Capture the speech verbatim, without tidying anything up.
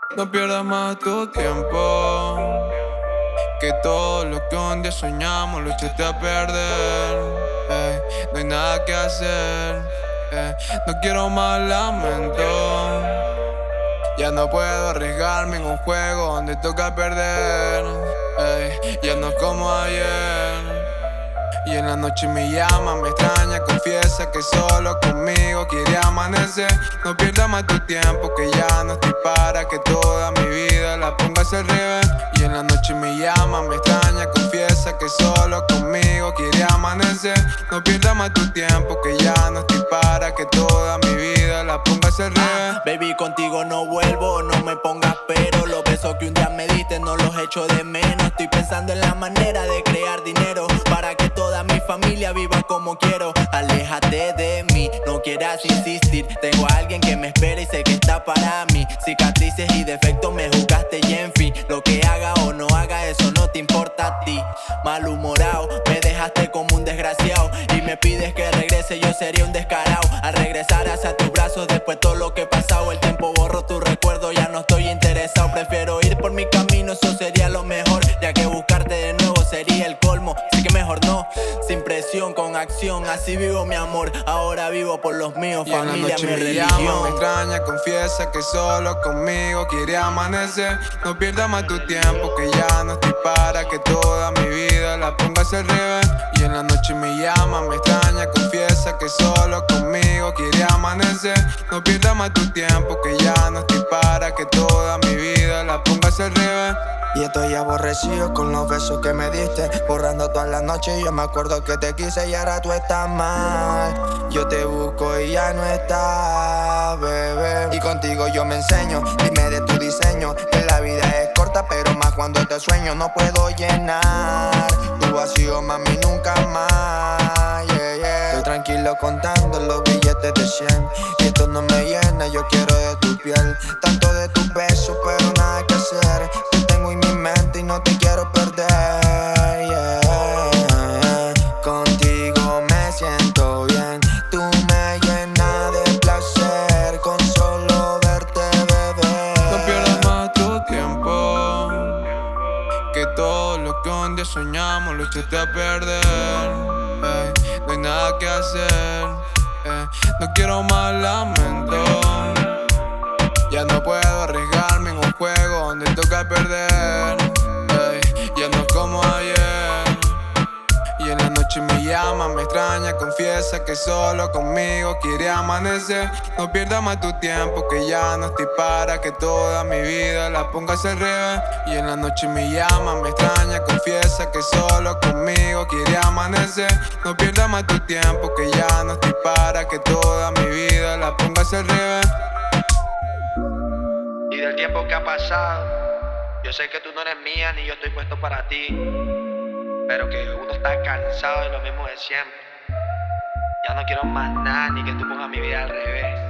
No pierdas más tu tiempo, que todo lo que un día soñamos lo echaste a perder. Ey, no hay nada que hacer, ey, no quiero más lamento. Ya no puedo arriesgarme en un juego donde toca perder. Ey, ya no es como ayer. Y en la noche me llama, me extraña, confiesa que solo conmigo quiere amanecer. No pierdas más tu tiempo, que ya no estoy para que toda mi vida la pongas al revés. Y en la noche me llama, me extraña, confiesa que solo conmigo quiere amanecer. No pierdas más tu tiempo, que ya no estoy para que toda mi vida la pongas al revés. Ah, baby, contigo no vuelvo, no me pongas pero. Los besos que un día me diste no los echo de menos. Estoy pensando en la manera de crear dinero para que toda mi familia viva como quiero. Aléjate de mí, no quieras insistir. Tengo a alguien que me espera y sé que está para mí. Cicatrices y defectos me juzgaste y en fin, lo que haga o no haga, eso no te importa a ti. Malhumorado, me dejaste como un desgraciado y me pides que regrese, yo sería un descarado. Al regresar hacia tus brazos después todo lo que he pasado, el tiempo borró tu recuerdo, ya no estoy interesado. Prefiero ir por mi camino, eso sería lo mejor, ya que buscarte de nuevo sería el colmo. Así que mejor no, sin presión, con acción, así vivo mi amor. Ahora vivo por los míos, y familia, en la noche mi me religión. llama, me extraña, confiesa que solo conmigo quiere amanecer. No pierdas más tu tiempo, que ya no estoy para que toda mi vida la pongas al revés. Y en la noche me llama, me extraña, confiesa que solo conmigo quiere amanecer. No pierdas más tu tiempo, que ya no estoy para que toda mi vida la pongas al revés. Y estoy aborrecido con los besos que me diste, borrando todas las noches. Yo me acuerdo que te quise y ahora tú estás mal. Yo te busco y ya no estás, bebé. Y contigo yo me enseño, dime de tu diseño, que la vida es corta pero más cuando te sueño. No puedo llenar tu vacío, mami, nunca más, yeah, yeah. Estoy tranquilo contando los billetes de cien y esto no me llena, yo quiero de tu piel, tanto de tus besos pero nada que hacer. Te tengo en mi mente y no te quiero perder, yeah. Contigo me siento bien, tú me llenas de placer con solo verte, bebé. No pierdas más tu tiempo, que todo lo que un día soñamos lo echaste a perder. Ey, no hay nada que hacer, ey, no quiero más lamento. Ya no puedo arriesgarme en un juego donde toca perder. Ey, ya no es como ayer. Y en la noche me llama, me extraña, confiesa que solo conmigo quiere amanecer. No pierdas más tu tiempo, que ya no estoy para que toda mi vida la pongas al revés. Y en la noche me llama, me extraña, confiesa que solo conmigo quiere amanecer. No pierdas más tu tiempo, que ya no estoy para que toda mi vida la pongas al revés. Y del tiempo que ha pasado, yo sé que tú no eres mía ni yo estoy puesto para ti, pero que uno está cansado de lo mismo de siempre. Ya no quiero más nada ni que tú pongas mi vida al revés.